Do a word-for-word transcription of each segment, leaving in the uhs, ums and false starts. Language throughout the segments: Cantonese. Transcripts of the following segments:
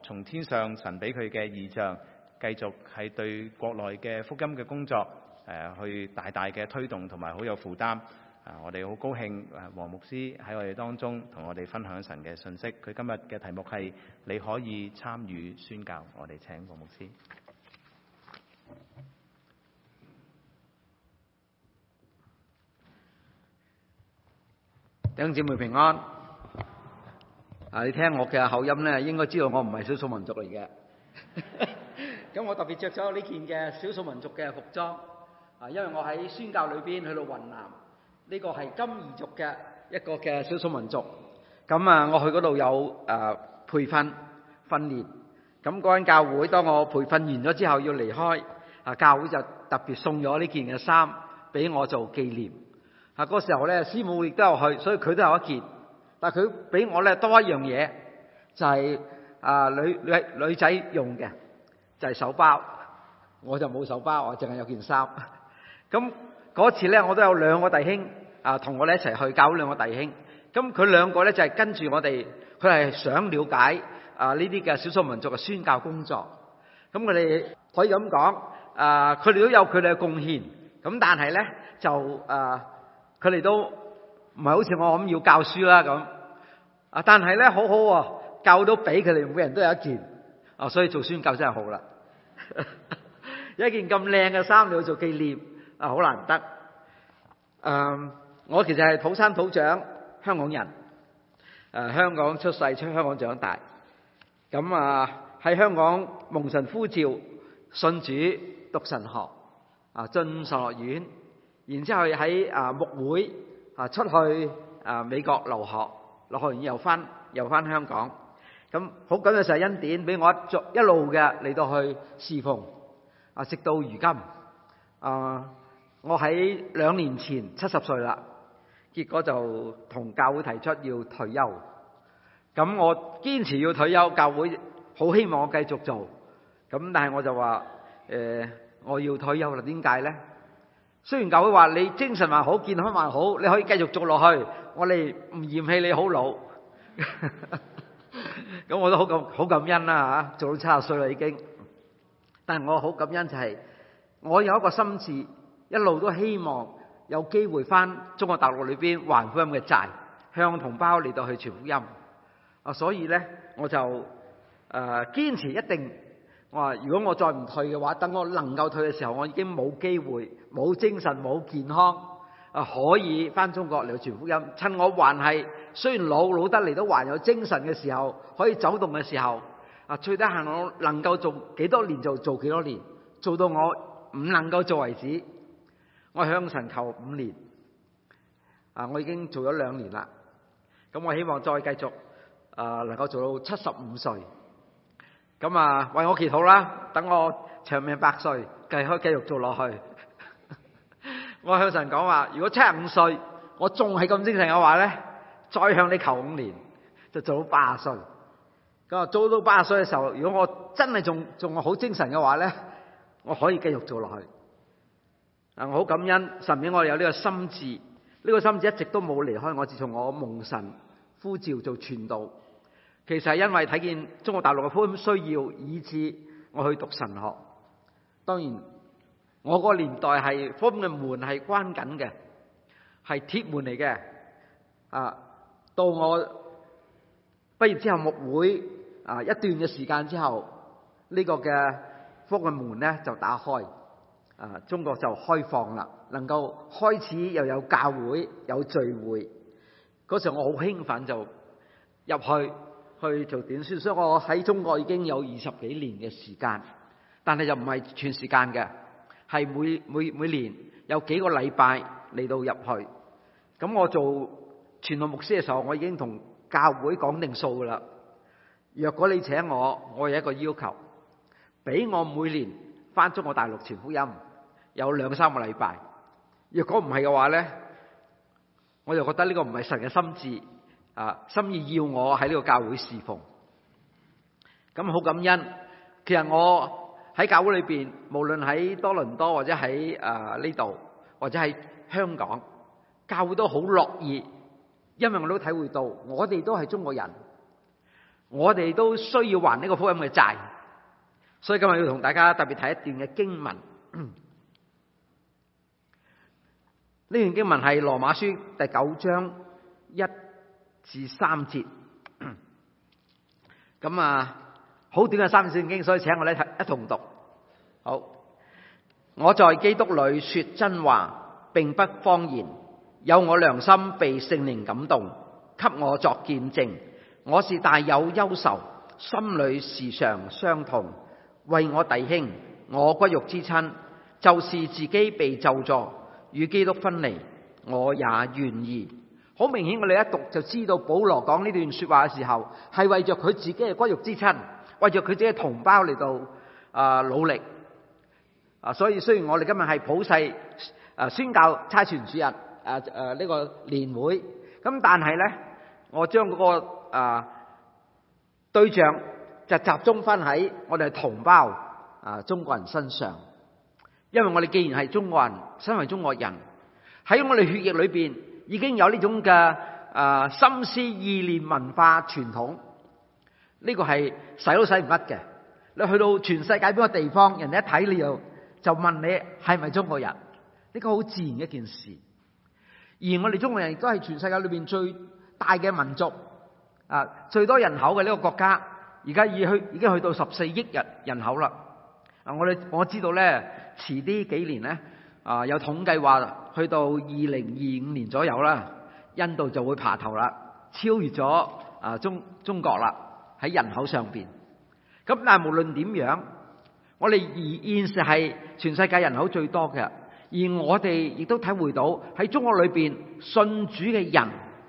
從天上神俾佢嘅異象，繼續係對國內嘅福音嘅工作誒、呃、去大大嘅推動同埋好有負擔。啊！我哋好高興，誒黃牧師喺我哋當中同我哋分享神嘅信息。佢今日嘅題目係你可以參與宣教。我哋請黃牧師。 弟兄姊妹平安。啊，你聽我嘅口音咧，應該知道我唔係少數民族嚟嘅。咁我特別着咗呢件嘅少數民族嘅服裝。啊，因為我喺宣教裏邊去到雲南。呢個係金彝族嘅一個嘅少數民族，咁啊，我去嗰度有誒、呃、培訓訓練，咁嗰間教會當我培訓完咗之後要離開，啊教會就特別送咗呢件嘅衫俾我做紀念。啊嗰時候咧，師母亦都有去，所以佢都有一件，但係佢俾我咧多一樣嘢，就係、是、啊、呃、女女女仔用嘅，就係、是、手包，我就冇手包，我淨係有件衫。咁嗰次咧，我都有兩個弟兄啊，同我哋一齊去教兩個弟兄。咁佢兩個咧就係跟住我哋，佢係想了解啊呢啲嘅少數民族嘅宣教工作。咁佢哋可以咁講，啊佢哋都有佢哋嘅貢獻。咁但係咧就啊，佢哋都唔係好似我咁要教書啦咁。啊，但係咧好好喎，教到俾佢哋每人都有一件。啊，所以做宣教真係好啦。有一件咁靚嘅衫你去做紀念。啊，好難得。誒、嗯，我其實係土生土長香港人，誒、呃，香港出世，出香港長大。咁啊，喺香港蒙神呼召，信主，讀神學，啊，進神學院，然之後喺啊牧會啊出去啊美國留學，留學完又翻又翻香港。咁好感謝神恩典，俾我一逐一路嘅嚟到去侍奉，啊，直到如今，啊。我喺兩年前七十歲啦，結果就同教會提出要退休。咁我堅持要退休，教會好希望我繼續做。咁但係我就話誒、呃，我要退休啦。點解呢？雖然教會話你精神還好，健康還好，你可以繼續做落去。我哋唔嫌棄你好老。咁我都好感好感恩啦嚇，做到七十歲啦已經。但係我好感恩就係、是、我有一個心志。一路都希望有機會翻中國大陸裏邊還福音嘅債，向同胞嚟到去傳福音。啊，所以咧我就誒、呃、堅持一定。我話如果我再唔退嘅話，等我能夠退嘅時候，我已經冇機會、冇精神、冇健康啊，可以翻中國嚟傳福音。趁我還係雖然老老得嚟都還有精神嘅時候，可以走動嘅時候，啊，最低限我能夠做幾多年就做幾多年，做到我唔能夠做為止。我向神求五年，啊！我已經做咗兩年啦，咁我希望再繼續，啊，能夠做到七十五歲，咁啊，為我祈禱啦，等我長命百歲，繼續繼續做落去。我向神講話，如果七十五歲我仲係咁精神嘅話咧，再向你求五年，就做到八十歲。咁啊，做到八十歲嘅時候，如果我真係仲仲好精神嘅話咧，我可以繼續做落去。啊！我好感恩神俾我有呢個心志，呢、這個心志一直都冇離開我。自從我蒙神呼召做傳道，其實係因為睇見中國大陸嘅福音需要，以致我去讀神學。當然，我嗰個年代係福音嘅門係關緊嘅，係鐵門嚟嘅。啊，到我畢業之後牧會啊一段嘅時間之後，呢、這個嘅福音嘅門咧就打開。啊！中國就開放啦，能夠開始又有教會有聚會。嗰時候我好興奮，就入去去做短宣。所以我喺中國已經有二十幾年嘅時間，但係又唔係全時間嘅，係每每每年有幾個禮拜嚟到入去。咁我做傳道牧師嘅時候，我已經同教會講定數噶啦。若果你請我，我有一個要求，俾我每年翻中國大陸傳福音有兩三個禮拜。若果唔係嘅話咧，我就覺得呢個唔係神嘅心志啊，心意要我喺呢個教會侍奉。咁好感恩。其實我喺教會裏邊，無論喺多倫多或者喺誒呢度，或者喺香港，教會都好樂意，因為我都體會到，我哋都係中國人， 我哋都需要還呢個福音嘅債。所以今日要同大家特別睇一段嘅經文。呢段經文係羅馬書第九章一至三節。咁啊，好短嘅三節聖經，所以請我哋一同讀。好，我在基督裏說真話，並不謊言，有我良心被聖靈感動，給我作見證。我是大有憂愁，心裏時常傷痛，為我弟兄，我骨肉之親，就是自己被咒詛，與基督分離，我也願意。好明顯，我哋一讀就知道保羅講呢段說話嘅時候，係為着佢自己嘅骨肉之親，為着佢自己嘅同胞嚟到啊、呃、努力啊。所以雖然我哋今日係普世啊宣教差傳主日啊誒呢個年會，咁但係咧，我將嗰、那個啊、呃、對象就集中翻喺我哋嘅同胞啊中國人身上，因為我哋既然係中國人，身為中國人，喺我哋血液裏邊已經有呢種嘅啊、呃、心思意念文化傳統，呢、這個係洗都洗唔甩嘅。你去到全世界邊個地方，人哋一睇你就就問你係咪中國人，呢、這個好自然嘅一件事。而我哋中國人亦都係全世界裏邊最大嘅民族啊，最多人口嘅呢個國家，而家已去已經去到十四億人人口啦。啊，我哋我知道咧，遲啲幾年咧啊，有統計話去到二零二五年左右啦，印度就會爬頭啦，超越咗啊中中國啦喺人口上邊。咁但係無論點樣，我哋而現時係全世界人口最多嘅，而我哋亦都體會到喺中國裏邊信主嘅人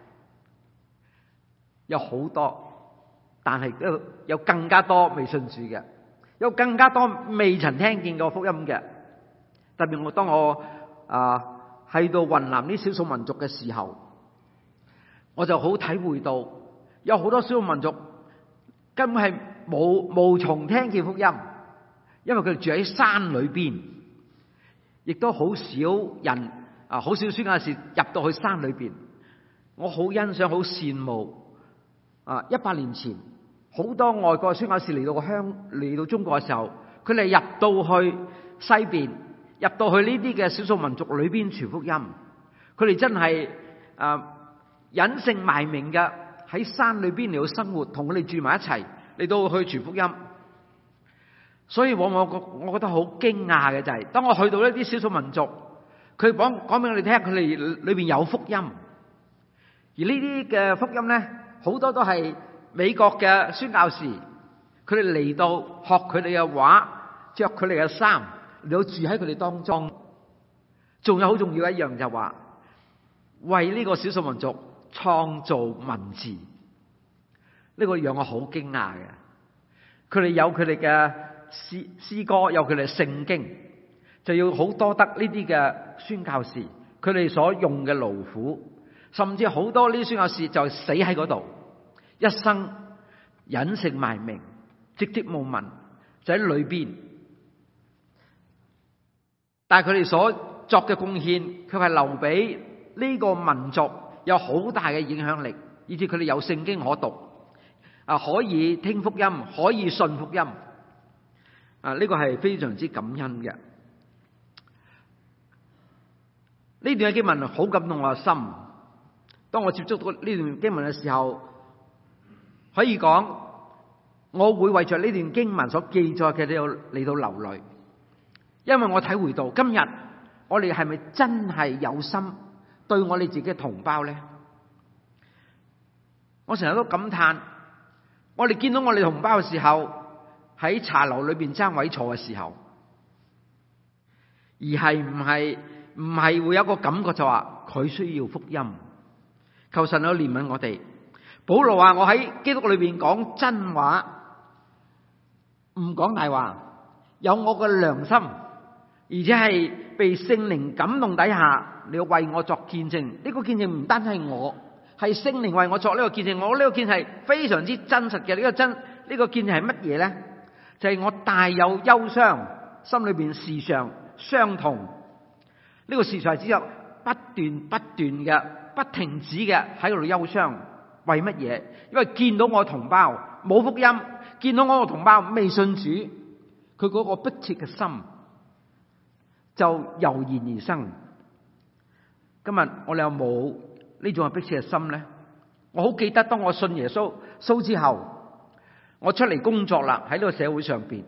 有好多，但係都有更加多未信主嘅，有更加多未曾聽見過福音嘅。特別我當我啊喺到雲南啲少數民族嘅時候，我就好體會到有好多少數民族根本係冇無從聽見福音，因為佢哋住喺山裏邊，亦都好少人啊，好少宣教士入到去山裏邊。我好欣賞，好羨慕啊！一百年前好多外國宣教士嚟到個鄉嚟到中國嘅時候，佢哋入到去西邊，入到去呢啲嘅少數民族裏邊傳福音，佢哋真係啊隱姓埋名嘅喺山裏邊嚟到生活，同佢哋住埋一齊嚟到去傳福音。所以往往我我覺得好驚訝嘅就係、是，當我去到呢啲少數民族，佢講講俾我哋聽，佢哋裏邊有福音，而呢啲嘅福音咧，好多都係美國嘅宣教士，佢哋嚟到學佢哋嘅話，着佢哋嘅衫，嚟到住喺佢哋當中。仲有好重要一樣就話，為呢個少數民族創造文字，呢、這個讓我好驚訝嘅。佢哋有佢哋嘅詩詩歌，有佢哋聖經，就要好多得呢啲嘅宣教士，佢哋所用嘅勞苦，甚至好多呢啲宣教士就死喺嗰度，一生隱姓埋名，寂寂無聞，就喺裏邊。但係佢哋所作嘅貢獻，佢係留俾呢個民族有好大嘅影響力，以至佢哋有聖經可讀，啊可以聽福音，可以信福音。啊！呢個係非常之感恩嘅。呢段嘅經文好感動我嘅心。當我接觸到呢段經文嘅時候，可以講我會為着呢段經文所記載嘅嚟嚟到流淚，因為我體會到今日我哋係咪真係有心對我哋自己嘅同胞咧？我成日都感嘆，我哋見到我哋同胞嘅時候，喺茶樓裏邊爭位坐嘅時候，而係唔係唔係會有一個感覺就話佢需要福音，求神去憐憫我哋。保羅話：我喺基督裏邊講真話，唔講大話，有我嘅良心，而且係被聖靈感動底下，你要為我作見證。呢個見證唔單係我，係聖靈為我作呢個見證。我呢個見證係非常之真實嘅。呢個真呢個見證係乜嘢咧？就係我大有憂傷，心裏邊時常傷痛。呢個時常係只有不斷不斷嘅不停止嘅喺度憂傷。為乜嘢？因為見到我同胞冇福音，見到我個同胞未信主，佢嗰個迫切嘅心就油然而生。今日我哋有冇呢種嘅迫切嘅心呢？我好記得當我信耶穌蘇之後，我出嚟工作啦，喺呢個社會上邊，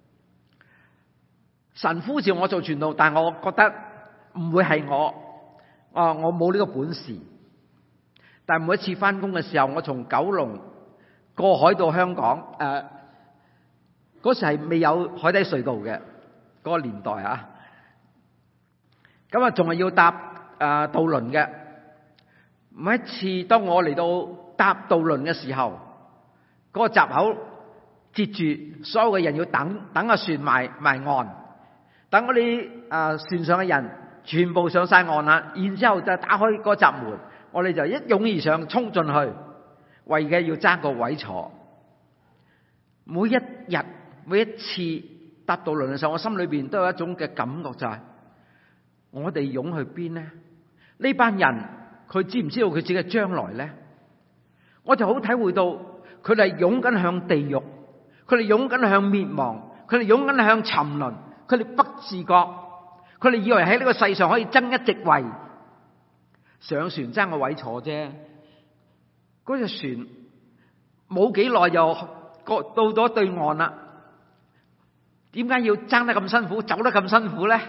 神呼召我做傳道，但係我覺得唔會係我，啊，我冇呢個本事。但係每一次翻工嘅時候，我從九龍過海到香港，誒、呃，嗰時係未有海底隧道嘅嗰個年代啊，咁啊仲係要搭誒、呃、渡輪嘅。每一次當我嚟到搭渡輪嘅時候，嗰、那個閘口截住，所有嘅人要等等個船埋埋岸，等我哋誒船上嘅人全部上晒岸啦，然之後就打開嗰閘門，我哋就一擁而上衝進去，為嘅要爭個位坐。每一日每一次搭渡輪嘅時候，我心裏邊都有一種嘅感覺，就係我哋湧去邊呢？呢班人佢知唔知道佢自己嘅將來呢？我就好體會到佢哋湧緊向地獄，佢哋湧緊向滅亡，佢哋湧緊向沉淪，佢哋不自覺，佢哋以為喺呢個世上可以爭一席位，上船爭個位坐啫。嗰隻船冇幾耐又過到咗對岸啦，點解要爭得咁辛苦，走得咁辛苦呢？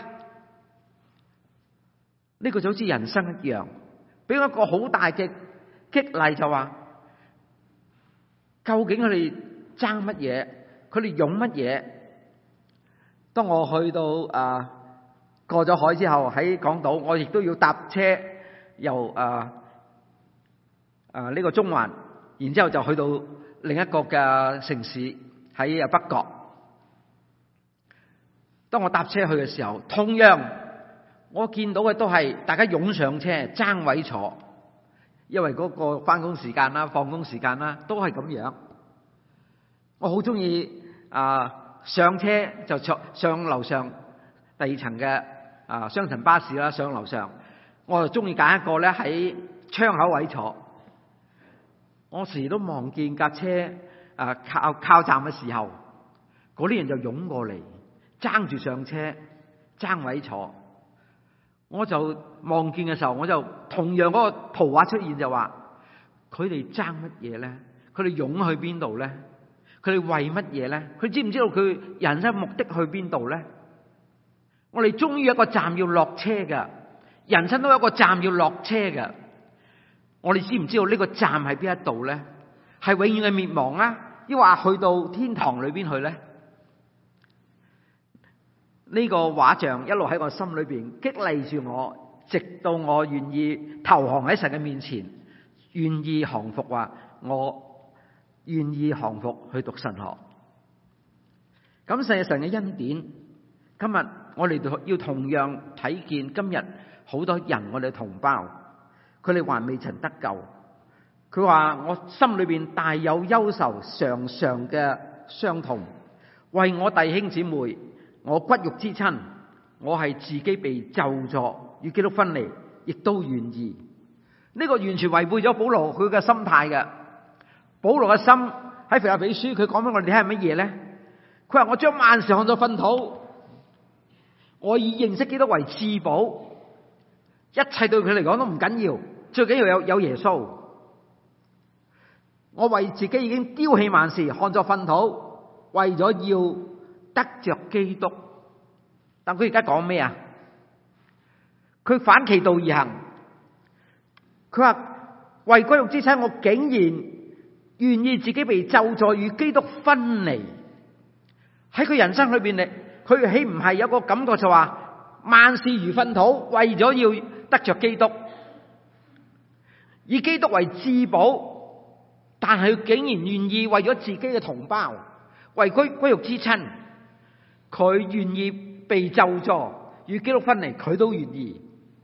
呢個就好似人生一樣，俾我一個好大嘅激勵，就話究竟佢哋爭乜嘢，佢哋用乜嘢？當我去到啊過咗海之後，喺港島，我亦都要搭車由啊啊呢個中環，然之後就去到另一個嘅城市喺啊北角。當我搭車去嘅時候，同樣我見到嘅都係大家湧上車爭位坐，因為嗰個翻工時間啦、放工時間啦，都係咁樣。我好中意啊上車就坐上樓上第二層嘅啊雙層巴士啦，上樓上我就中意揀一個咧喺窗口位坐。我時都望見架車啊靠靠站嘅時候，嗰啲人就湧過嚟爭住上車爭位坐。我就望見嘅時候，我就同樣嗰個圖畫出現，就話佢哋爭乜嘢咧？佢哋湧去邊度咧？佢哋為乜嘢咧？佢知唔知道佢人生目的去邊度咧？我哋終於有一個站要落車㗎，人生都有一個站要落車㗎。我哋知唔知道呢個站喺邊一度咧？係永遠嘅滅亡啊，抑或去到天堂裏邊去咧？呢個畫像一路喺我心裏邊激勵住我，直到我願意投降喺神嘅面前，願意降服，話我願意降服去讀神學。感謝神嘅恩典，今日我哋要同樣睇見今日好多人，我哋同胞，佢哋還未曾得救。佢話我心裏邊大有憂愁，常常嘅傷痛，為我弟兄姊妹，我骨肉之親，我係自己被咒詛與基督分離，亦都願意。呢個完全違背咗保羅佢嘅心態嘅。保羅嘅心喺腓立比書，佢講俾我哋聽係乜嘢咧？佢話我將萬事看作糞土，我以認識基督為至寶，一切對佢嚟講都唔緊要，最緊要有有耶穌。我為自己已經丟棄萬事，看作糞土，為咗要得着基督。但佢而家講咩啊？佢反其道而行。佢話為骨肉之親，我竟然願意自己被咒詛與基督分離。喺佢人生裏邊，佢豈唔係有個感覺就話萬事如糞土，為咗要得着基督，以基督為至寶。但係佢竟然願意為咗自己嘅同胞，為骨骨肉之親，佢願意被咒詛與基督分離，佢都願意。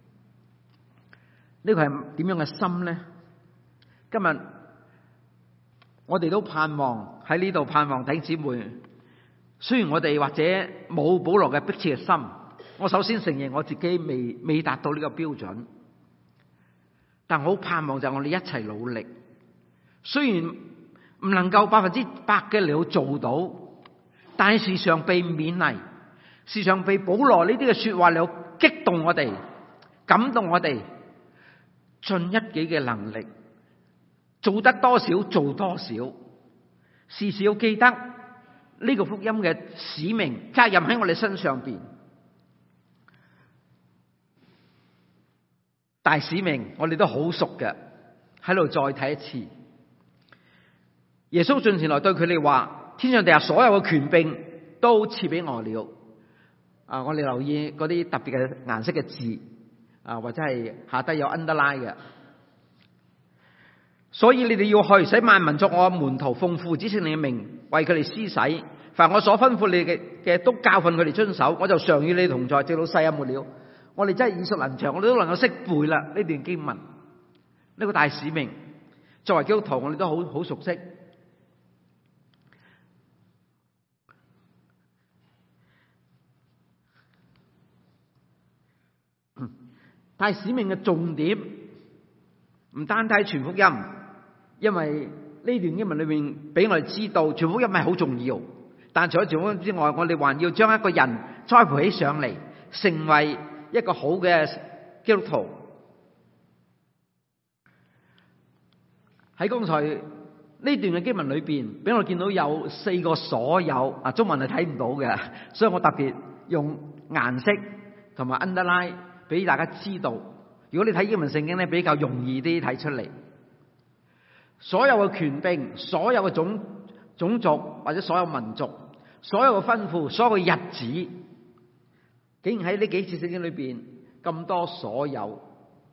呢個係點樣嘅心呢？今日我哋都盼望喺呢度盼望弟兄姊妹，雖然我哋或者冇保羅嘅迫切嘅心，我首先承認我自己未未達到呢個標準，但我好盼望就係我哋一齊努力。雖然唔能夠百分之百嘅嚟到做到，但係時常被勉勵，時常被保羅呢啲嘅說話嚟到激動我哋，感動我哋，盡一己嘅能力，做得多少做多少，時時要記得呢個福音嘅使命責任喺我哋身上邊。大使命我哋都好熟嘅，喺度再睇一次。耶穌進前來對佢哋話：天上地下所有嘅權柄都賜俾我了。啊，我哋留意嗰啲特別嘅顏色嘅字，啊或者係下低有 underline 嘅。所以你哋要去，使萬民作我門徒，奉父子聖靈嘅名為佢哋施洗。凡我所吩咐你嘅嘅，都教訓佢哋遵守。我就常與你同在，直到世界末了。我哋真係耳熟能詳，我哋都能夠識背啦呢段經文。呢個大使命，作為基督徒，我哋都好好熟悉。大使命嘅重點唔單單係傳福音，因為呢段經文裏面俾我哋知道傳福音係好重要。但除咗傳福音之外，我哋還要將一個人栽培起上嚟，成為一個好嘅基督徒。喺剛才呢段嘅經文裏邊，俾我見到有四個所有啊，中文係睇唔到嘅，所以我特別用顏色同埋 underline 俾大家知道。如果你睇英文聖經咧，比較容易啲睇出嚟。所有嘅權柄，所有嘅種種族或者所有民族，所有嘅吩咐，所有嘅日子，竟然喺呢幾次聖經裏邊咁多所有，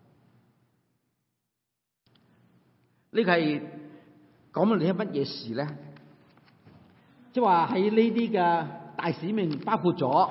呢個係講緊你係乜嘢事咧？即係話喺呢啲嘅大使命，包括咗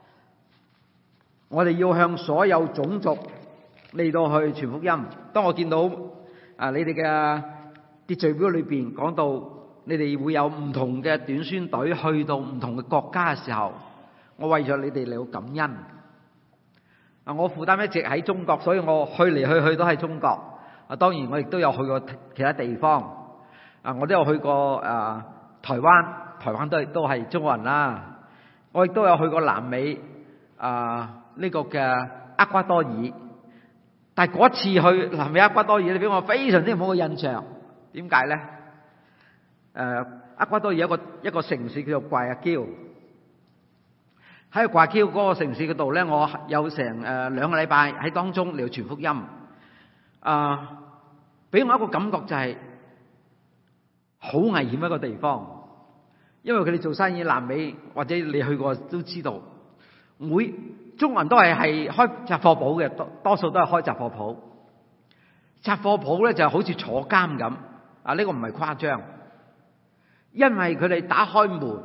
我哋要向所有種族嚟到去傳福音。當我見到啊，你哋嘅秩序表裏邊講到你哋會有唔同嘅短宣隊去到唔同嘅國家嘅時候，我為咗你哋嚟到感恩。啊，我負擔一直喺中國，所以我去嚟去去都係中國。啊，當然我亦都有去過其他地方。啊，我都有去過啊台灣，台灣都係都係中國人啦。我亦都有去過南美啊呢個嘅厄瓜多爾。但係嗰次去南美厄瓜多爾，你俾我非常之唔好嘅印象。點解咧？誒，厄瓜多爾有一個一個城市叫做怪阿嬌。喺怪阿嬌嗰個城市嗰度咧，我有成誒兩個禮拜喺當中嚟傳福音。啊，俾我一個感覺就係好危險一個地方，因為佢哋做生意南美或者你去過都知道，每中國人都係係開雜貨鋪嘅，多多數都係開雜貨鋪。雜貨鋪咧就好似坐監咁，啊呢個唔係誇張，因為佢哋打開門，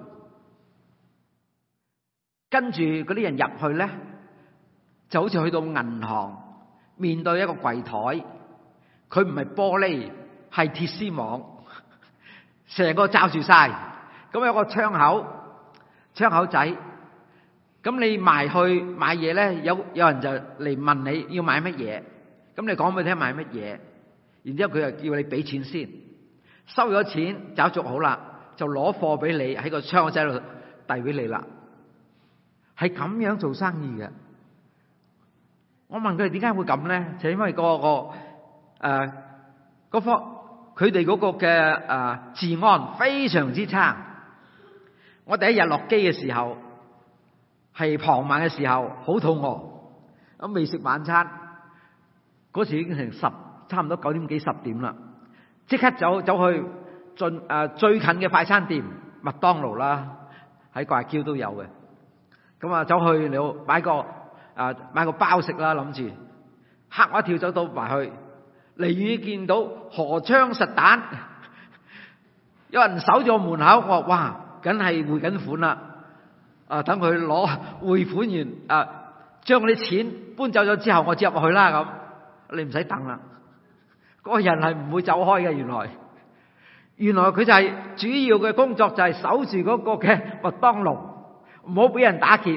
跟住嗰啲人入去咧，就好似去到銀行面對一個櫃台，佢唔係玻璃，係鐵絲網，成個罩住晒，咁有個窗口，窗口仔。咁你埋去買嘢咧，有有人就嚟問你要買乜嘢，咁你講俾佢聽買乜嘢，然之後佢就叫你俾錢先，收咗錢找續好啦，就攞貨俾你喺個窗口仔度遞俾你啦，係咁樣做生意嘅。我問佢哋點解會咁咧？就因為嗰個誒嗰方佢哋嗰個嘅誒治安非常之差。我第一日落機嘅時候，係傍晚嘅時候，好肚餓，咁未食晚餐，嗰時已經成十差唔多九點幾十點啦，即刻走走去進誒最近嘅快餐店麥當勞啦，喺怪嬌都有嘅，咁啊走去你好買個啊買個包食啦，諗住嚇我一跳，走到埋去，離遠見到荷槍實彈，有人守住我門口，我話哇，梗係匯緊款啦。啊！等佢攞匯款完，啊，將嗰啲錢搬走咗之後，我接入去啦咁。你唔使等啦，嗰個人係唔會走開嘅。原來，原來佢就係主要嘅工作就係守住嗰個嘅麥當勞，唔好俾人打劫。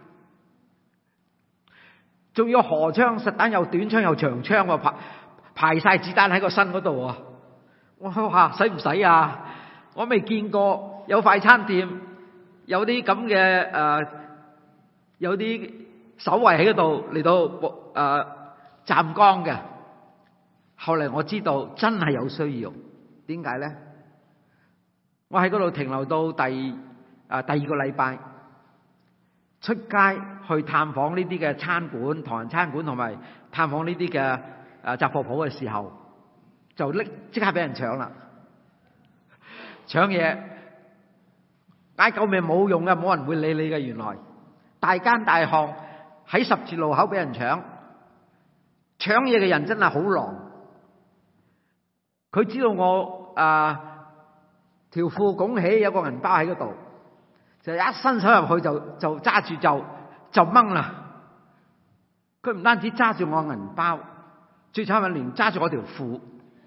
仲要荷槍實彈，又短槍又長槍，排排晒子彈喺個身嗰度啊！我話使唔使啊？ 我未見過有快餐店有啲咁嘅誒，有啲守衛喺嗰度嚟到誒站崗嘅。後嚟我知道真係有需要，點解咧？我喺嗰度停留到第誒第二個禮拜，出街去探訪呢啲嘅餐館、唐人餐館同埋探訪呢啲嘅誒雜貨鋪嘅時候，就拎即刻俾人搶啦！搶嘢嗌救命冇用嘅，冇人會理你嘅。原來大奸大巷喺十字路口俾人搶，搶嘢嘅人真係好狼。佢知道我啊條褲拱起有個銀包喺嗰度，就一伸手入去就就揸住就就掹啦。佢唔單止揸住我銀包，最慘係連揸住我條褲。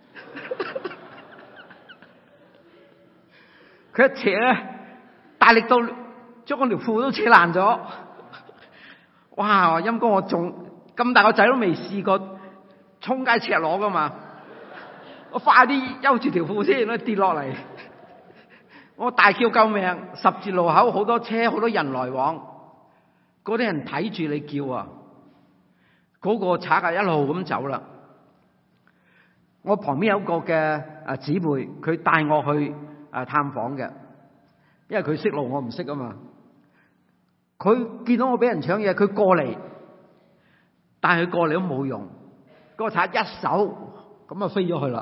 佢一扯咧，大力到將我條褲都扯爛咗。哇！陰公，我仲咁大個仔都未試過衝街赤裸噶嘛。我快啲休住條褲先，跌落嚟。我大叫救命！十字路口好多車，好多人來往，嗰啲人睇住你叫啊！嗰個賊啊一路咁走啦。我旁邊有一個嘅啊姊妹，佢帶我去啊探訪嘅，因為佢識路，我唔識啊嘛。佢見到我俾人搶嘢，佢過嚟，但係佢過嚟都冇用，嗰個賊一手咁啊飛咗去啦！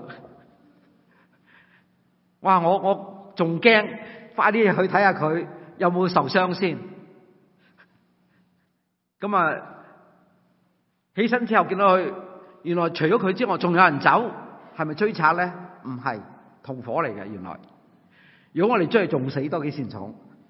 哇！我我仲驚，快啲去睇下佢有冇受傷先。咁啊，起身之後見到佢，原來除咗佢之外，仲有人走，係咪追賊咧？唔係，同伙嚟嘅。原來，如果我哋追，仲死多幾線重。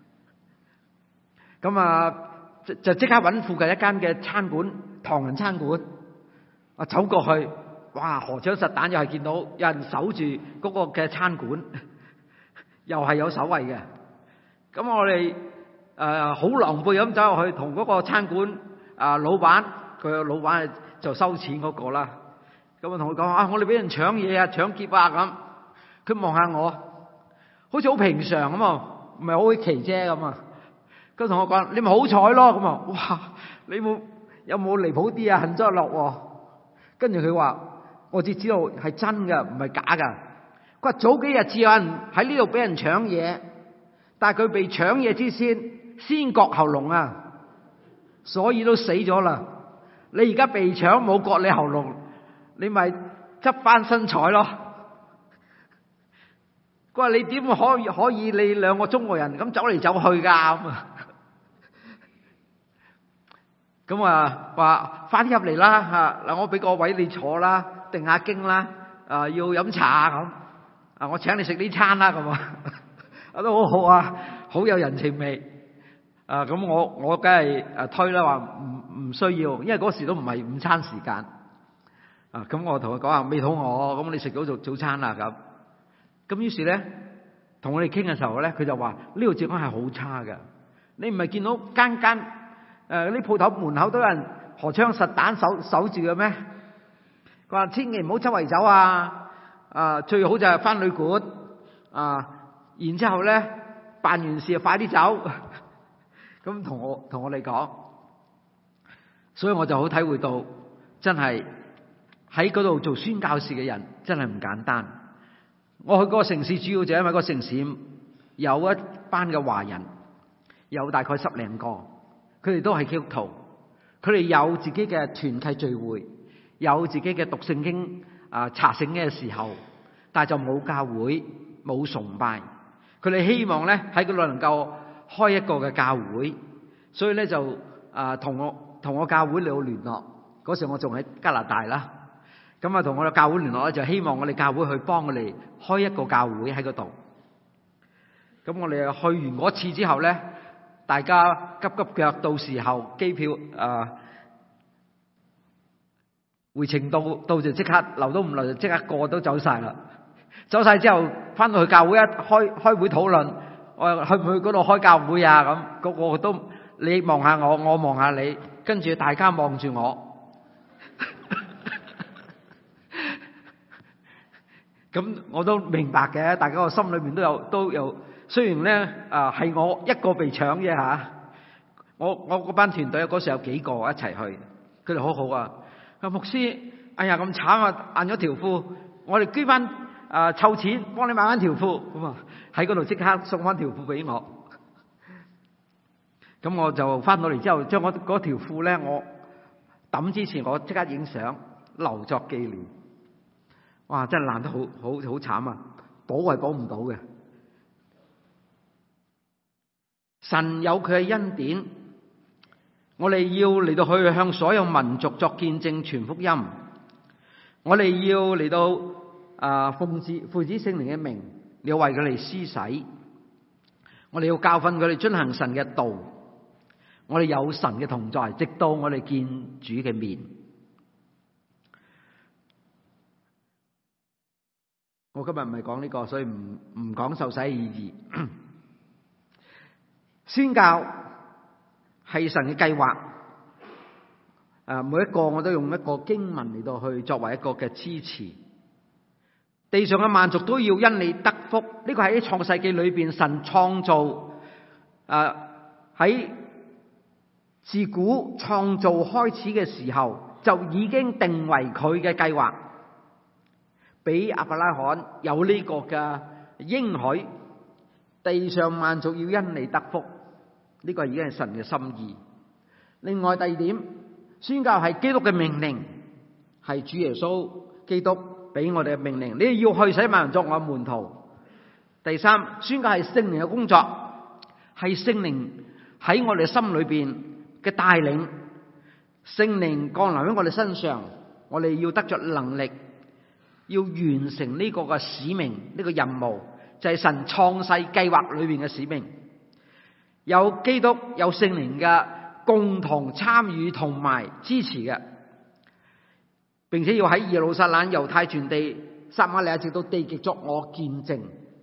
咁啊，就就即刻揾附近一間嘅餐館，唐人餐館。我走過去。哇！荷槍實彈又係見到有人守住嗰個嘅餐館，又係有守衛嘅。咁我哋誒好狼狽咁走入去，同嗰個餐館啊、呃、老闆，佢個老闆就收錢嗰個啦。咁我同佢講啊，我哋俾人搶嘢啊，搶劫啊咁。佢望下我，好似好平常咁啊，唔係好奇啫咁啊。佢同我講：你咪好彩咯咁啊！哇！你冇有冇離譜啲啊？幸災樂禍。跟住佢話。我只知道係真嘅，唔係假㗎。佢話早幾日至有人喺呢度俾人搶嘢，但係佢被搶嘢之先先割喉嚨啊，所以都死咗啦。你而家被搶冇割你喉嚨，你咪執翻身彩咯。佢話你點可以可以你兩個中國人咁走嚟走去㗎咁啊？咁啊話快啲入嚟啦嚇！嗱，我俾個位你坐啦，定下經啦，啊要飲茶咁，啊我請你食呢餐啦咁啊，啊都好好啊，好有人情味。啊咁我我梗係誒推啦，話唔唔需要，因為嗰時都唔係午餐時間。啊咁我同佢講話未肚餓，咁你食到做早餐啦咁。咁於是咧，同我哋傾嘅時候咧，佢就話呢度治安係好差嘅，你唔係見到間間誒啲鋪頭門口都有人荷槍實彈守守住嘅咩？佢話千祈唔好周圍走啊！啊，最好就係翻旅館啊，然之後咧辦完事就快啲走。咁同我同我哋講，所以我就好體會到，真係喺嗰度做宣教士嘅人真係唔簡單。我去嗰個城市主要就因為嗰個城市有一班嘅華人，有大概十零個，佢哋都係基督徒，佢哋有自己嘅團契聚會，有自己嘅讀聖經啊查聖經嘅時候，但係就冇教會冇崇拜。佢哋希望咧喺嗰度能夠開一個嘅教會，所以咧就啊同我同我教會嚟到聯絡。嗰時我仲喺加拿大啦，咁啊同我哋教會聯絡咧，就希望我哋教會去幫我哋開一個教會喺嗰度。咁我哋去完嗰次之後咧，大家急急腳，到時候機票啊回程到到就即刻留都唔留，就即刻個個都走晒啦。走晒之後翻到去教會一開開會討論，我去唔去嗰度開教會啊？咁個個都你望下我，我望下你，跟住大家望住我。 咁我都明白嘅，大家個心裏面都有都有。雖然咧啊係我一個被搶啫嚇，我我嗰班團隊嗰時有幾個一齊去，佢哋好好啊。阿牧師，哎呀咁慘啊，爛咗條褲，我哋捐翻啊湊錢幫你買翻條褲，咁啊喺嗰度即刻送翻條褲俾我。咁我就翻到嚟之後，將我嗰條褲咧，我抌之前我即刻影相留作紀念。哇！真係爛得好好好慘啊，補係補唔到嘅。神有佢嘅恩典，我哋要嚟到去向所有民族作見證傳福音。我哋要嚟到啊奉子父子聖靈嘅名，你要為佢哋施洗。我哋要教訓佢哋遵行神嘅道。我哋有神嘅同在，直到我哋見主嘅面。我今日唔係講呢個，所以唔唔講受洗嘅意義。宣教係神嘅計劃，誒，每一個我都用一個經文嚟到去作為一個嘅支持。地上嘅萬族都要因你得福，呢個喺創世紀裏邊神創造，誒喺自古創造開始嘅時候就已經定為佢嘅計劃，俾亞伯拉罕有呢個嘅應許，地上萬族要因你得福。呢個已經係神嘅心意。另外第二點，宣教係基督嘅命令，係主耶穌基督俾我哋嘅命令。你要去使萬人作我門徒。第三，宣教係聖靈嘅工作，係聖靈喺我哋心裏邊嘅帶領。聖靈降臨喺我哋身上，我哋要得着能力，要完成呢個嘅使命，呢個任務就係神創世計劃裏邊嘅使命。有基督有聖靈嘅共同參與同埋支持嘅，並且要喺耶路撒冷、猶太全地、撒瑪利亞直到地極作我見證。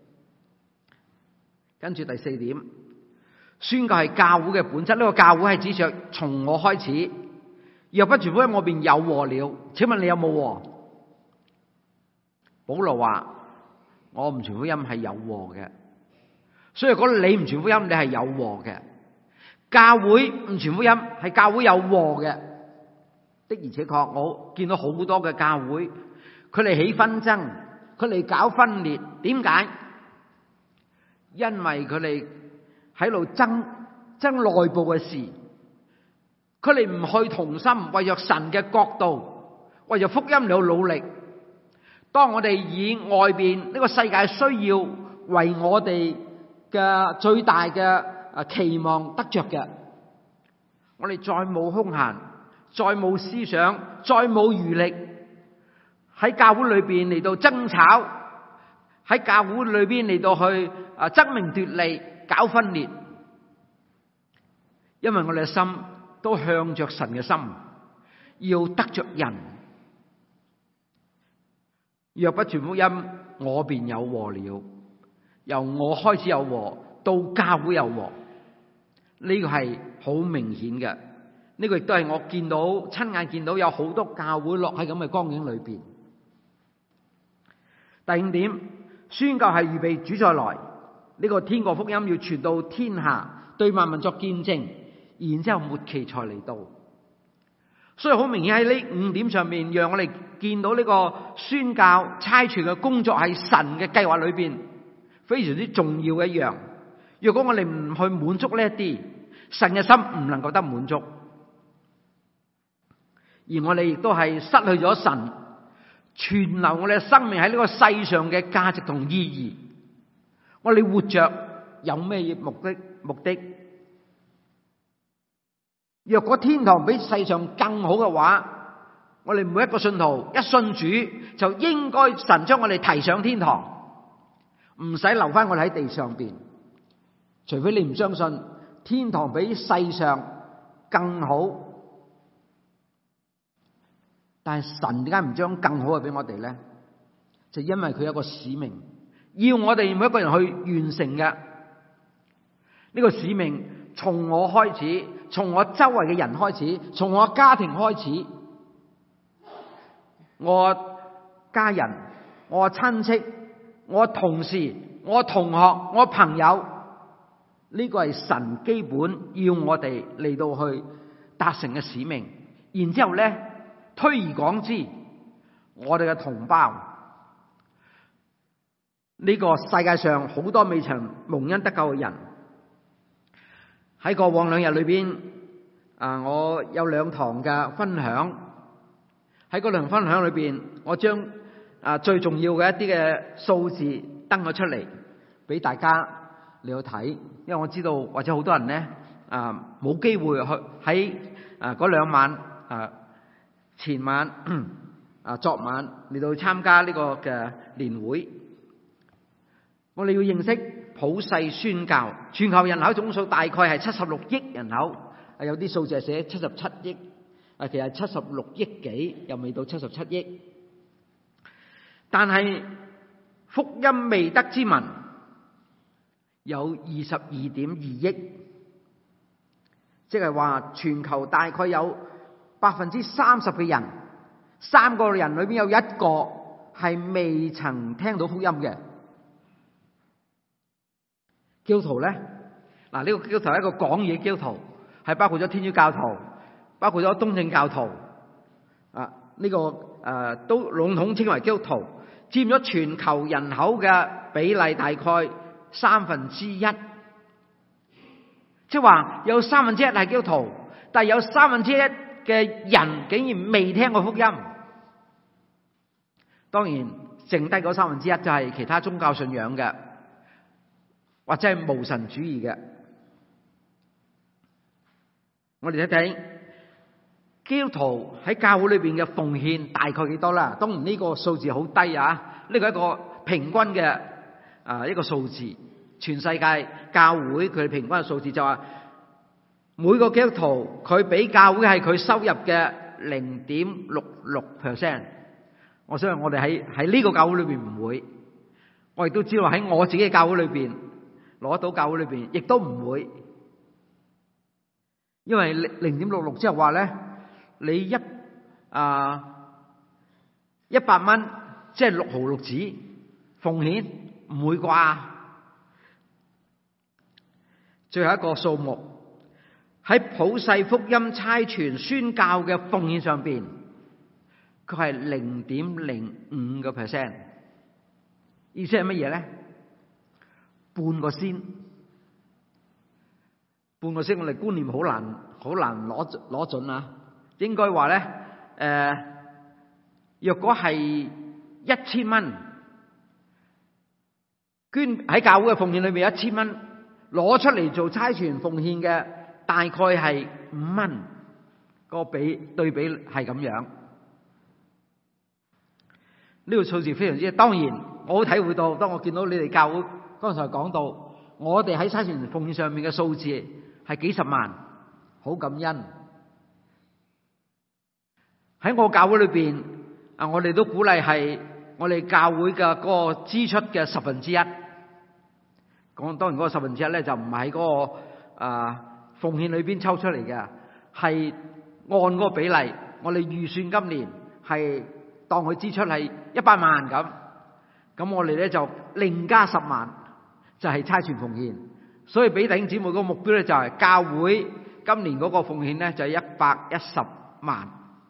跟住第四點，宣教係教會嘅本質。呢個教會係指著從我開始，若不傳福音，我便有禍了。請問你有冇禍？保羅話：我唔傳福音係有禍嘅。所以如果你唔傳福音，你係有禍嘅。教會唔傳福音係教會有禍嘅。的而且確，我見到好多嘅教會，佢哋起紛爭，佢哋搞分裂。點解？因為佢哋喺度爭爭內部嘅事，佢哋唔去同心，為咗神嘅國度，為咗福音嚟到努力。當我哋以外邊呢個世界需要為我哋嘅最大嘅啊期望得着嘅，我哋再冇空閒，再冇思想，再冇餘力喺教會裏邊嚟到爭吵，喺教會裏邊嚟到去啊爭名奪利，搞分裂。因為我哋嘅心都向着神嘅心，要得着人。若不傳福音，我便有禍了。由我開始有禍，到教會有禍，呢個係好明顯嘅。呢個亦都係我見到親眼見到有好多教會落喺咁嘅光景裏邊。第五點，宣教係預備主再來，呢個天國福音要傳到天下，對萬民作見證，然之後末期才嚟到。所以好明顯喺呢五點上面，讓我哋見到呢個宣教差傳嘅工作係神嘅計劃裏邊非常之重要嘅一樣。如果我哋唔去滿足呢一啲，神嘅心唔能夠得滿足，而我哋亦都係失去咗神存留我哋嘅生命喺呢個世上嘅價值同意義。我哋活着有咩目的？目的若果天堂比世上更好嘅話，我哋每一個信徒一信主，就應該神將我哋提上天堂，唔使留翻我哋喺地上邊。除非你唔相信天堂比世上更好，但係神點解唔將更好嘅俾我哋咧？就因為佢有個使命，要我哋每一個人去完成嘅。呢個使命從我開始，從我周圍嘅人開始，從我家庭開始，我家人、 我親戚、我同事、我同學、我朋友，呢個係神基本要我哋嚟到去達成嘅使命。然之後呢，推而廣之，我哋嘅同胞，呢個世界上好多未曾蒙恩得救嘅人，喺過往兩日裏邊，啊，我有兩堂嘅分享。喺嗰兩堂分享裏邊，我將啊最重要嘅一啲嘅數字登咗出嚟俾大家嚟去睇，因為我知道或者好多人呢啊冇機會去喺啊嗰兩晚啊前晚啊昨晚嚟到參加呢個嘅年會。我哋要認識普世宣教，全球人口總數大概係七十六億人口，啊有啲數字係寫七十七億。啊，其實七十六億幾，又未到七十七億。但係福音未得之民有二十二點二億，即係話全球大概有百分之三十嘅人，三個人裏邊有一個係未曾聽到福音嘅基督徒咧。嗱，呢個基督徒係一個講嘢基督徒，係包括咗天主教徒，包括咗東正教徒，啊，呢、這個誒、呃、都籠統稱為基督徒，佔咗全球人口嘅比例大概三分之一，即係話有三分之一係基督徒，但係有三分之一嘅人竟然未聽過福音。當然，剩低嗰三分之一就係其他宗教信仰嘅，或者係無神主義嘅。我哋睇睇基督徒喺教會裏邊嘅奉獻大概幾多啦？當然呢個數字好低啊，呢個係一個平均嘅啊一個數字。全世界教會佢平均嘅數字就話，每個基督徒佢俾教會係佢收入嘅零點六六 percent。我相信我哋喺喺呢個教會裏邊唔會，我亦都知道喺我自己嘅教會裏邊攞到教會裏邊亦都唔會，因為零點六六即係話咧，你一啊一百蚊即係六毫六子奉獻，唔會啩？最後一個數目喺普世福音差傳宣教嘅奉獻上邊，佢係零點零五個 percent。意思係乜嘢咧？半個先，半個先，我哋觀念好難好難攞攞準啊！應該話咧，誒、呃，若果係一千蚊捐喺教會嘅奉獻裏面，一千蚊攞出嚟做差傳奉獻嘅，大概係五蚊，個比對比係咁樣。呢個數字非常之，當然我好體會到，當我見到你哋教會剛才講到，我哋喺差傳奉獻上面嘅數字係幾十萬，好感恩。喺我教會裏邊啊，我哋都鼓勵係我哋教會嘅嗰個支出嘅十分之一。講當然嗰個十分之一咧，就唔係喺嗰個啊奉獻裏邊抽出嚟嘅，係按嗰個比例，我哋預算今年係當佢支出係一百萬咁，咁我哋咧就另加十萬，就係差傳奉獻。所以俾弟兄姊妹個目標咧，就係教會今年嗰個奉獻咧就係一百一十萬，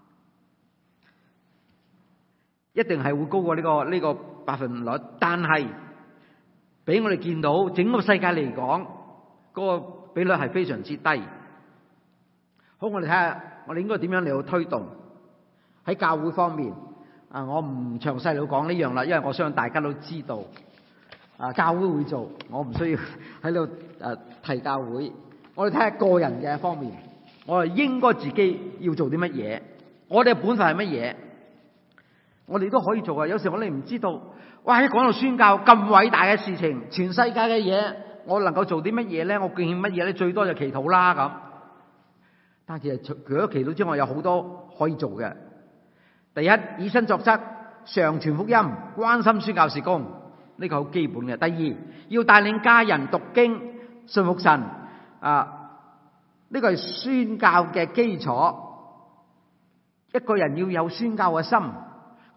一定係會高過呢個呢個百分率。但係俾我哋見到整個世界嚟講，嗰個比率係非常之低。好，我哋睇下我哋應該點樣嚟到推動喺教會方面。啊，我唔詳細嚟講呢樣啦，因為我相信大家都知道，啊教會會做，我唔需要喺度誒提教會。我哋睇下個人嘅方面，我哋應該自己要做啲乜嘢？我哋嘅本分係乜嘢？我哋都可以做啊！有時我哋唔知道，哇！一講到宣教咁偉大嘅事情，全世界嘅嘢，我能夠做啲乜嘢咧？我貢獻乜嘢咧？最多就祈禱啦咁。但係其實除咗祈禱之外，有好多可以做嘅。第一，以身作則，常傳福音，關心宣教事工，呢個好基本嘅。第二，要帶領家人讀經、信服神，啊，呢個係宣教嘅基礎。一個人要有宣教嘅心，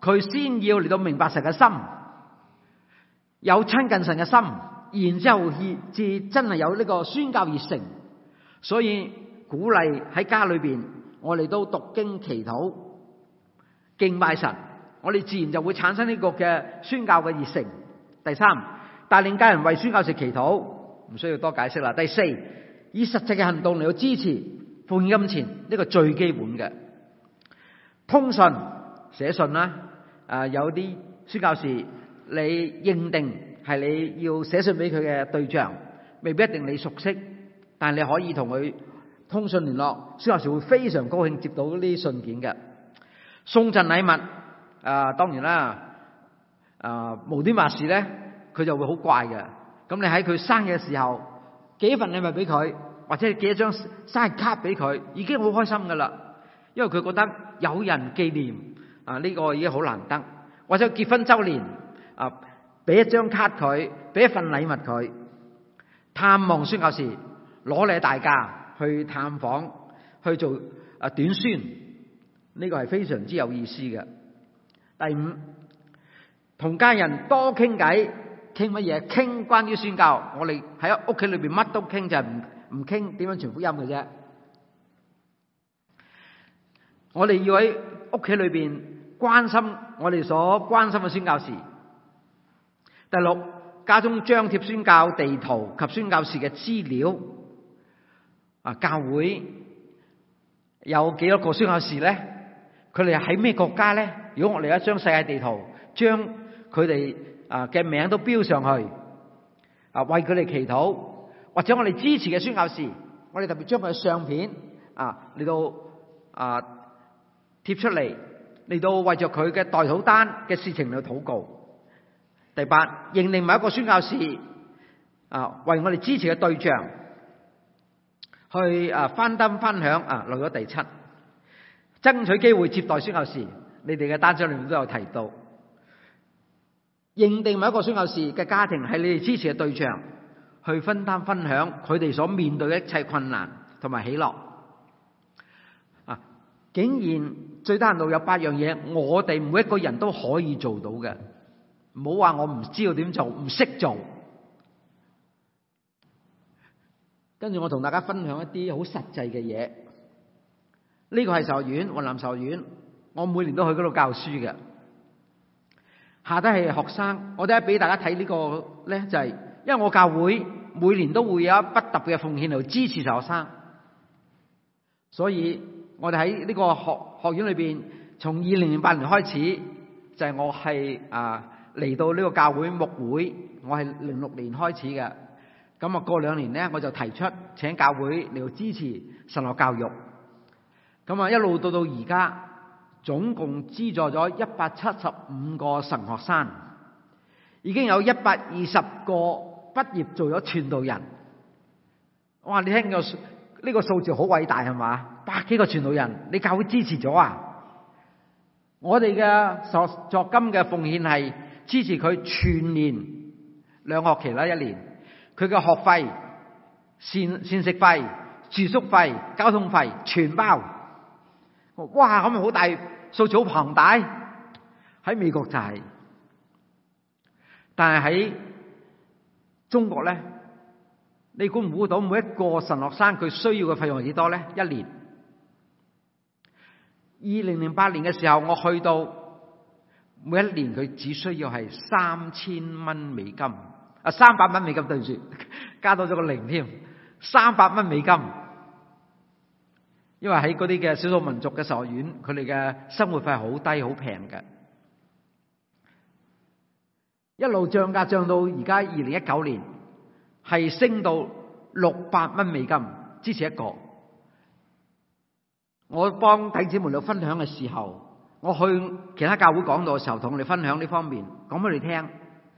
佢先要嚟到明白神嘅心，有親近神嘅心，然之後至真係有呢個宣教熱誠。所以鼓勵喺家裏邊，我哋都讀經祈禱敬拜神，我哋自然就會產生呢個嘅宣教嘅熱誠。第三，帶領家人為宣教士祈禱，唔需要多解釋啦。第四，以實際嘅行動嚟到支持奉獻金錢，呢個最基本嘅。通訊寫信啦，啊有啲宣教士你認定係你要寫信俾佢嘅對象，未必一定你熟悉，但係你可以同佢通訊聯絡，宣教士會非常高興接到呢啲信件嘅。送贈禮物，啊當然啦，啊無端白事咧，佢就會好怪嘅。咁你喺佢生日嘅時候寄一份禮物俾佢，或者寄一張生日卡俾佢，已經好開心噶啦，因為佢覺得有人紀念啊，呢個已經好難得。或者結婚周年啊，俾一張卡佢，俾一份禮物佢。探望宣教士，攞你大假去探訪，去做啊短宣，呢個係非常之有意思嘅。第五，同家人多傾偈，傾乜嘢？傾關於宣教。我哋喺屋企裏邊乜都傾，就係唔唔傾點樣傳福音嘅啫。我哋要喺屋企裏邊關心我哋所關心嘅宣教士。第六，家中張貼宣教地圖及宣教士嘅資料。啊，教會有幾多個宣教士咧？佢哋喺咩國家咧？如果我哋有一張世界地圖，將佢哋啊嘅名都標上去，啊為佢哋祈禱，或者我哋支持嘅宣教士，我哋特別將佢嘅相片啊嚟到啊貼出嚟，嚟到為着佢嘅代禱單嘅事情嚟禱告。第八，認定某一個宣教士啊為我哋支持嘅對象去啊翻登分享啊，漏咗第七，爭取機會接待宣教士。你哋嘅單張裏面都有提到，認定某一個宣教士嘅家庭係你哋支持嘅對象，去分擔分享佢哋所面對嘅一切困難同埋喜樂。啊，竟然最低限度有八樣嘢，我哋每一個人都可以做到嘅。唔好話我唔知道點做，唔識做。跟住我同大家分享一啲好實際嘅嘢。呢個係神學院，雲南神學院，我每年都去嗰度教書嘅。下低係學生，我哋俾大家睇呢個咧，就係因為我教會每年都會有一筆特別嘅奉獻嚟支持神學生，所以我哋喺呢個學學院裏邊，從二零零八年開始，就係我係啊嚟到呢個教會牧會，我係零六年開始嘅。咁啊，過兩年咧，我就提出請教會嚟到支持神學教育。咁啊，一路到到而家，總共資助咗一百七十五個神學生，已經有一百二十個畢業做咗傳道人。哇！你聽個呢個數字好偉大係嘛？百幾個傳道人，你教會支持咗啊？我哋嘅所作金嘅奉獻係支持佢全年兩學期啦，一年。佢嘅學費、膳膳食費、住宿費、交通費全包。哇！咁咪好大數字，好龐大。喺美國就係，但係喺中國咧，你估唔估到每一個神學生佢需要嘅費用係幾多咧？一年二零零八年嘅時候，我去到每一年佢只需要係三千蚊美金。啊，三百蚊美金，對唔住，加多咗個零添，三百蚊美金。因為喺嗰啲嘅少數民族嘅神學院，佢哋嘅生活費係好低、好平嘅。一路漲價漲到而家二零一九年，係升到六百蚊美金，支持一個。我幫弟兄姊妹嚟分享嘅時候，我去其他教會講道嘅時候，同我哋分享呢方面，講俾你聽。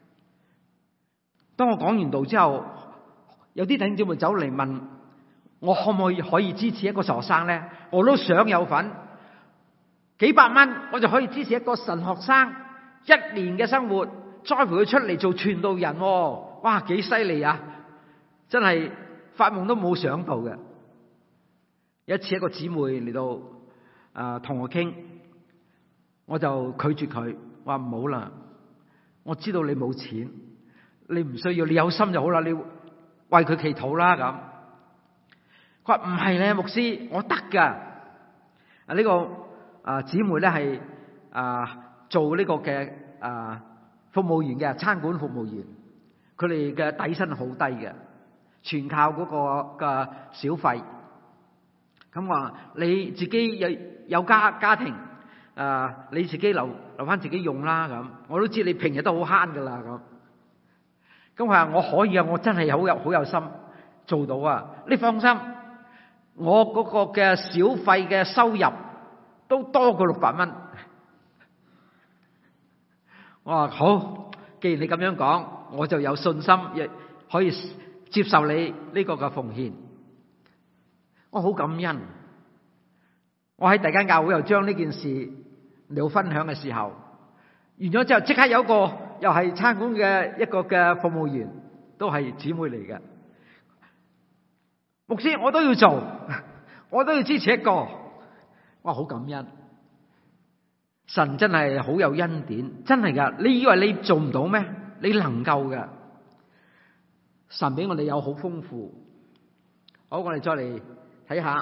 當我講完道之後，有啲弟兄姊妹走嚟問我可唔可以可以支持一個神學生咧？我都想有份，幾百蚊我就可以支持一個神學生一年嘅生活，栽培佢出嚟做傳道人。哇，幾犀利啊！真係發夢都冇想到嘅。有一次一個姊妹嚟到啊同我傾， 我就拒絕佢，話唔好啦，我知道你冇錢，你唔需要，你有心就好啦，你為佢祈禱啦咁。佢話唔係咧，牧師，我得噶。啊呢個啊姊妹咧係啊做呢個嘅啊服務員嘅，餐館服務員，佢哋嘅底薪好低嘅，全靠嗰個嘅小費。咁話你自己有有家家庭，啊你自己留留翻自己用啦咁。我都知你平日都好慳噶啦咁。咁佢話我可以啊，我真係好有好有心做到啊！你放心，我嗰個嘅小費嘅收入都多過六百蚊。我話好，既然你咁樣講，我就有信心亦可以接受你呢個嘅奉獻。我好感恩。我喺第間教會又將呢件事嚟到分享嘅時候，完咗之後即刻有一個又係餐館嘅一個嘅服務員，都係姊妹嚟嘅。牧師，我都要做，我都要支持一個。哇，好感恩！神真係好有恩典，真係噶。你以為你做唔到咩？你能夠嘅。神俾我哋有好豐富。好，我哋再嚟睇下。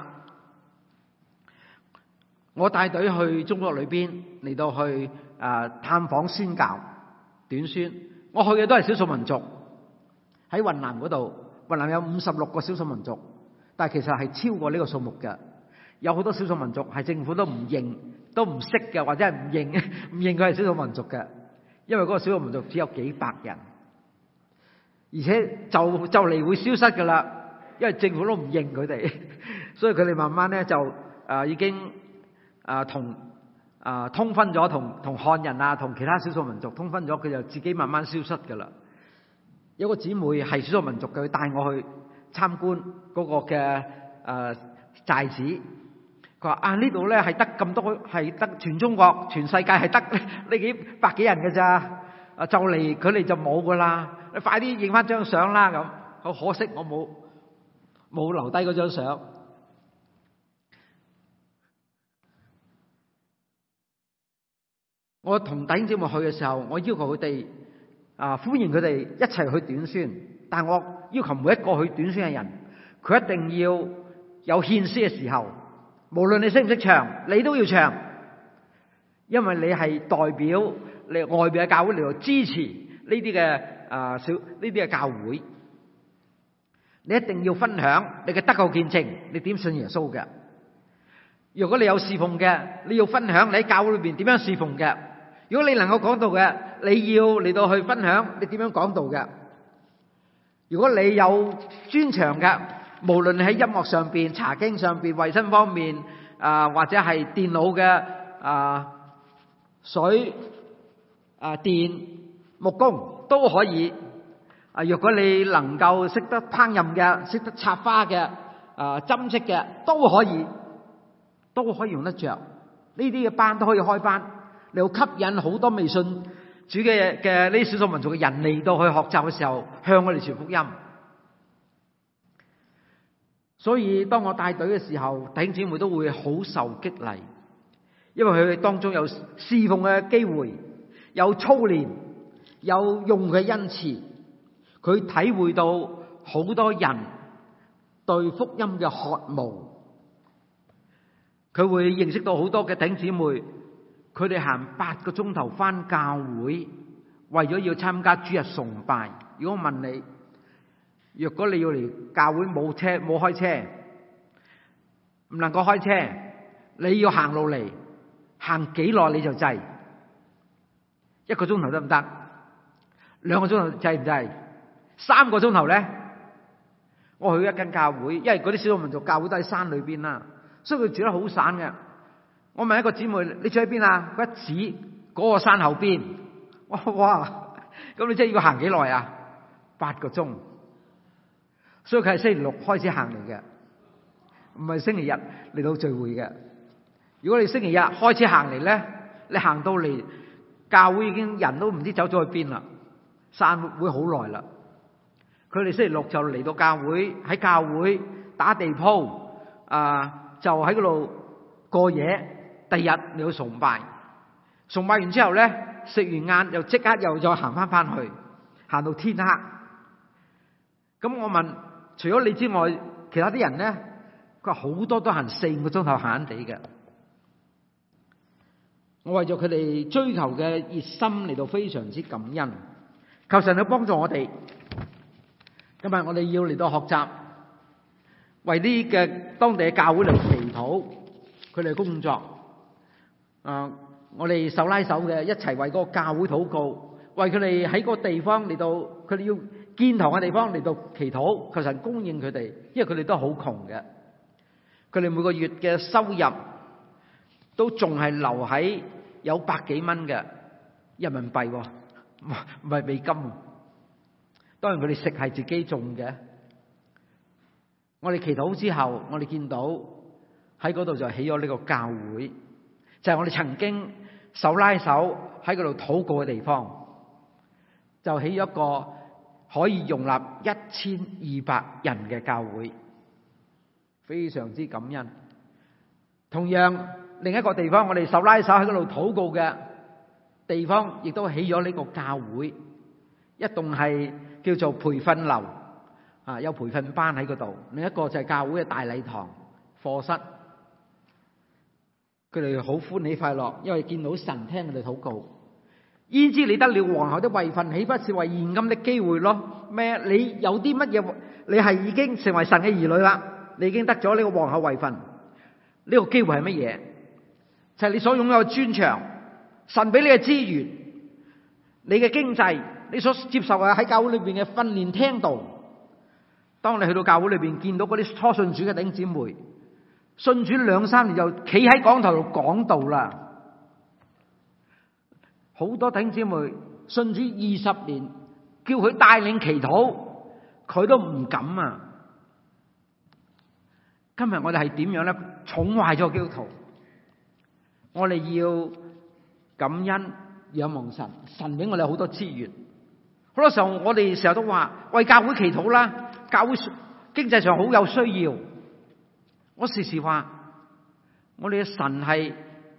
我帶隊去中國裏邊嚟到去啊探訪宣教短宣。我去嘅都係少數民族，喺雲南嗰度。雲南有五十六個少數民族，但係其實係超過呢個數目嘅。有好多少數民族係政府都唔認，都唔識嘅，或者係唔認唔認佢係少數民族嘅，因為嗰個少數民族只有幾百人，而且就就嚟會消失噶啦，因為政府都唔認佢哋，所以佢哋慢慢咧就啊已經啊同啊通婚咗，同同漢人啊，同其他少數民族通婚咗，佢就自己慢慢消失噶啦。有個姊妹係少數民族嘅，佢帶我去參觀嗰個嘅誒寨子。佢話啊呢度咧係得咁多，係得全中國全世界係得呢幾百幾人嘅咋。啊就嚟佢哋就冇噶啦，你快啲影翻張相啦咁。好可惜我冇冇留低嗰張相。我同弟兄姊妹去嘅時候，我要求佢哋啊歡迎佢哋一齊去短宣，但係我要求每一個去短宣嘅人，佢一定要有獻詩嘅時候，無論你識唔識唱，你都要唱，因為你係代表你外邊嘅教會嚟到支持呢啲嘅啊小呢啲嘅教會，你一定要分享你嘅得救見證，你點信耶穌嘅。如果你有侍奉嘅，你要分享你喺教會裏邊點樣侍奉嘅。如果你能夠講道嘅，你要嚟到去分享你點樣講道嘅。如果你有專長嘅，無論你喺音樂上邊、查經上邊、衛生方面啊、呃，或者係電腦嘅啊、呃、水啊、呃、電木工都可以。啊、呃，如果你能夠識得烹飪嘅、識得插花嘅、啊、呃、針織嘅都可以，都可以用得着。呢啲嘅班都可以開班。你要吸引好多未信主嘅嘅呢少數民族嘅人嚟到去學習嘅時候，向我哋傳福音。所以當我帶隊嘅時候，弟兄姊妹都會好受激勵，因為佢哋當中有侍奉嘅機會，有操練，有用佢嘅恩賜，佢體會到好多人對福音嘅渴慕，佢會認識到好多嘅弟兄姊妹。佢哋行八個鐘頭返教會，為咗要參加主日崇拜。如果我問你，若果你要嚟教會冇車冇開車，唔能夠開車，你要行路嚟，行幾耐你就制？一個鐘頭得唔得？兩個鐘頭制唔制？三個鐘頭咧？我去一間教會，因為嗰啲少數民族教會都喺山裏邊啦，所以佢住得好散嘅。我問一個姊妹，你住喺邊啊？佢一指嗰個山後邊。哇哇！咁你即係要行幾耐啊？八個鐘。所以佢係星期六開始行嚟嘅，唔係星期日嚟到聚會嘅。如果你星期日開始行嚟咧，你行到嚟教會已經人都唔知走咗去邊啦，散會好耐啦。佢哋星期六就嚟到教會，喺教會打地鋪啊、呃，就喺嗰度過夜。第日你要崇拜， 崇拜完之後咧，食完晏又即刻又再行翻翻去，行到天黑。咁我問，除咗你之外，其他啲人咧，佢話好多都行四五個鐘頭閒閒地嘅。我為咗佢哋追求嘅熱心嚟到非常之感恩，求神去幫助我哋。今日我哋要嚟到學習，為啲嘅當地嘅教會嚟祈禱，佢哋嘅工作。啊，我哋手拉手嘅一齊為嗰個教會禱告，為佢哋喺嗰個地方嚟到，佢哋要建堂嘅地方嚟到祈禱，求神供應佢哋，因為佢哋都好窮嘅，佢哋每個月嘅收入都仲係留喺有百幾蚊嘅人民幣，唔係美金。當然佢哋食係自己種嘅。我哋祈禱之後，我哋見到喺嗰度就起咗呢個教會，就係我哋曾經手拉手喺嗰度禱告嘅地方，就起咗一個可以容納一千二百人嘅教會，非常之感恩。同樣另一個地方，我哋手拉手喺嗰度禱告嘅地方，亦都起咗呢個教會，一棟係叫做培訓樓，啊有培訓班喺嗰度。另一個就係教會嘅大禮堂課室，佢哋好歡喜快樂，因為見到神聽佢哋禱告。焉知你得了皇后的位分，豈不是為現今的機會咯？咩？你有啲乜嘢？你係已經成為神嘅兒女啦，你已經得咗呢個皇后位分。呢個機會係乜嘢？就係你所擁有嘅專長，神俾你嘅資源，你嘅經濟，你所接受嘅喺教會裏邊嘅訓練聽道。當你去到教會裏邊見到嗰啲初信主嘅弟兄姊妹，信主兩三年就企喺講台度講道啦。好多弟兄姊妹信主二十年，叫佢帶領祈禱，佢都唔敢啊！今日我哋係點樣咧？寵壞咗基督徒。我哋要感恩仰望神，神俾我哋好多資源。好多時候我哋成日都話為教會祈禱啦，教會經濟上好有需要。我時時話我哋嘅神係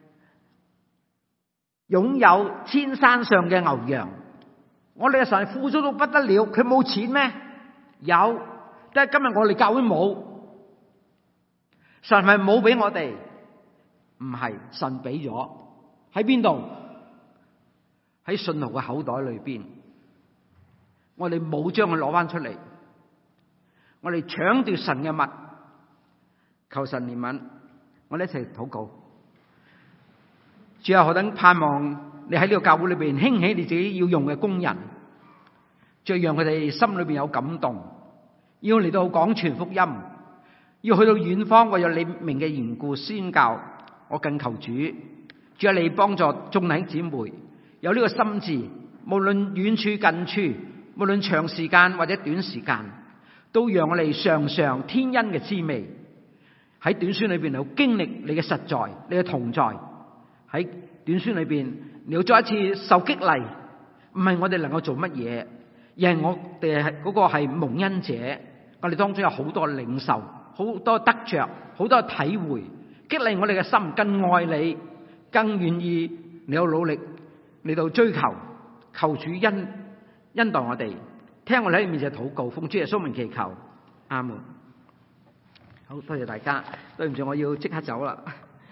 擁有千山上嘅牛羊，我哋嘅神係富足到不得了，佢冇錢咩？有，但係今日我哋教會冇。神係冇俾我哋，唔係，神俾咗。喺邊度？喺信徒嘅口袋裏邊。我哋冇將佢攞翻出嚟，我哋搶奪神嘅物，求神憐憫。我哋一齊禱告。主啊，何等盼望你喺呢個教會裏邊興起你自己要用嘅工人，再讓佢哋心裏邊有感動，要嚟到廣傳福音，要去到遠方為咗你名嘅緣故宣教。我更求主，主啊，你幫助眾弟兄姊妹有呢個心志，無論遠處近處，無論長時間或者短時間，都讓我哋嘗嘗天恩嘅滋味。喺短宣裏邊嚟經歷你嘅實在，你嘅同在。喺短宣裏邊，你要再一次受激勵，唔係我哋能夠做乜嘢，而係我哋係嗰個係蒙恩者。我哋當中有好多領受，好多得着，好多體會，激勵我哋嘅心更愛你，更願意你有努力嚟到追求，求主恩恩待我哋，聽我哋喺你面前禱告，奉主耶穌名祈求，阿門。好多謝大家，對唔住，我要即刻走啦。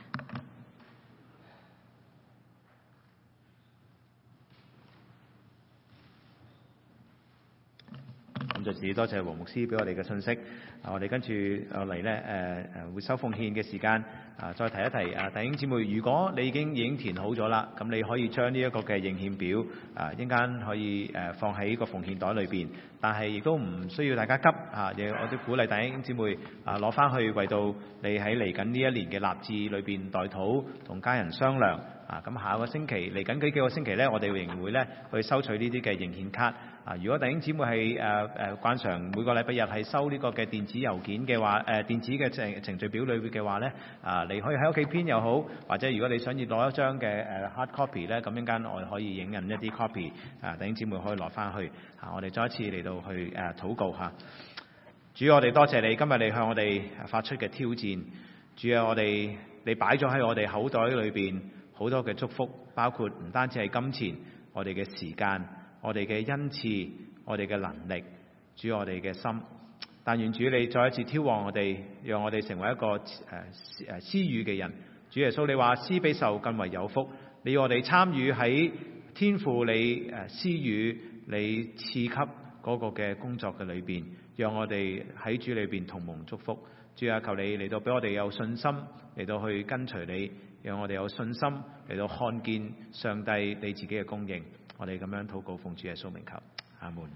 咁就自多謝黃牧師俾我哋嘅信息。啊，我哋跟住落嚟咧，誒誒會收奉獻嘅時間。啊，再提一提啊，弟兄姊妹，如果你已經已經填好咗啦，咁你可以將呢一個嘅應獻表啊，一陣間可以誒放喺個奉獻袋裏邊。但係亦都唔需要大家急啊！亦我都鼓勵弟兄姊妹啊，攞翻去為到你喺嚟緊呢一年嘅立志裏邊代禱，同家人商量啊。咁下個星期嚟緊幾幾個星期咧，我哋仍然會咧去收取呢啲嘅應獻卡。啊！如果弟兄姊妹係誒誒慣常每個禮拜日係收呢個嘅電子郵件嘅話，誒、呃、電子嘅程程序表裏邊嘅話咧，啊，你可以喺屋企編又好，或者如果你想要攞一張嘅誒 hard copy 咧，咁陣間我哋可以影印一啲 copy，啊，弟兄姊妹可以攞翻去。啊，我哋再一次嚟到去誒禱告嚇。主，我哋多謝你今日你向我哋發出嘅挑戰。主啊，我哋你擺咗喺我哋口袋裏邊好多嘅祝福，包括唔單止係金錢，我哋嘅時間，我哋嘅恩賜，我哋嘅能力，主我哋嘅心。但願主你再一次挑旺我哋，讓我哋成為一個誒誒施予嘅人。主耶穌，你話施比受更為有福，你要我哋參與喺天父你誒施予你賜給嗰個嘅工作嘅裏邊，讓我哋喺主裏邊同蒙祝福。主啊，求你嚟到俾我哋有信心嚟到去跟隨你，讓我哋有信心嚟到看見上帝你自己嘅供應。我哋咁樣禱告，奉主耶穌名求，阿門。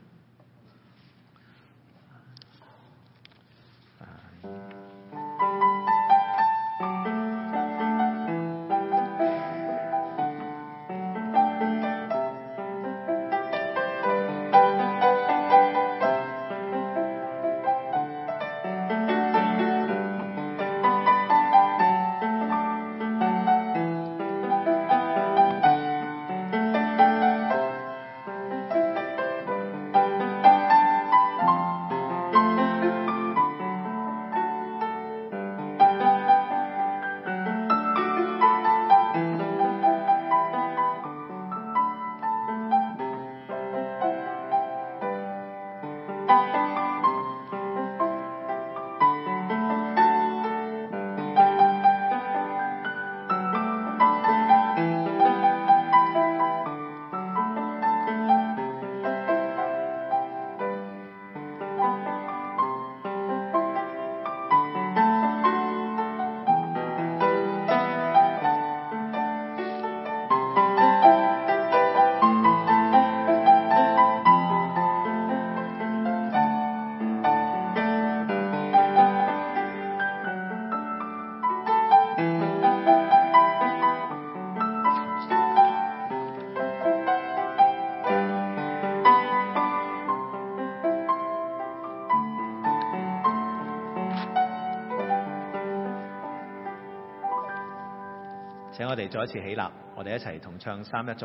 請我哋再一次起立，我哋一齊同唱三一頌。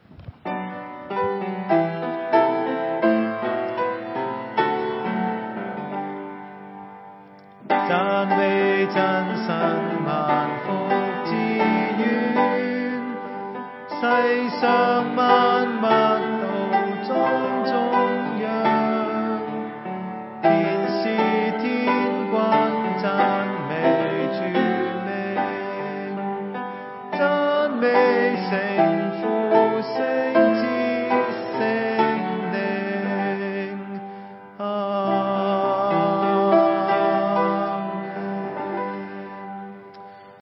讚美真神萬福之源，世上萬物都莊中央，天使天軍讚美主名，讚美聖